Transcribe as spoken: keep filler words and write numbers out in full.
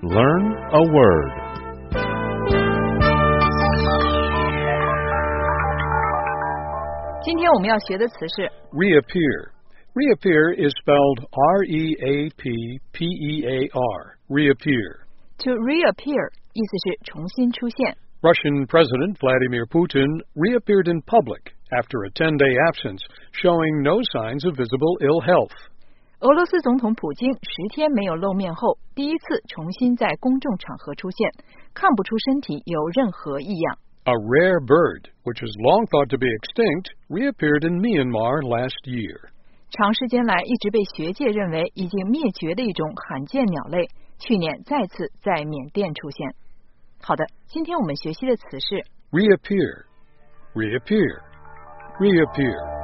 Learn a word. Reappear. Reappear is spelled R E A P P E A R. Reappear. To reappear 意思是重新出现。 Russian President Vladimir Putin reappeared in public after a ten-day absence, showing no signs of visible ill health. 俄罗斯总统普京十天没有露面后，第一次重新在公众场合出现，看不出身体有任何异样。 A rare bird, which was long thought to be extinct, reappeared in Myanmar last year. 长时间来一直被学界认为已经灭绝的一种罕见鸟类，去年再次在缅甸出现。好的，今天我们学习的词是 reappear, reappear, reappear.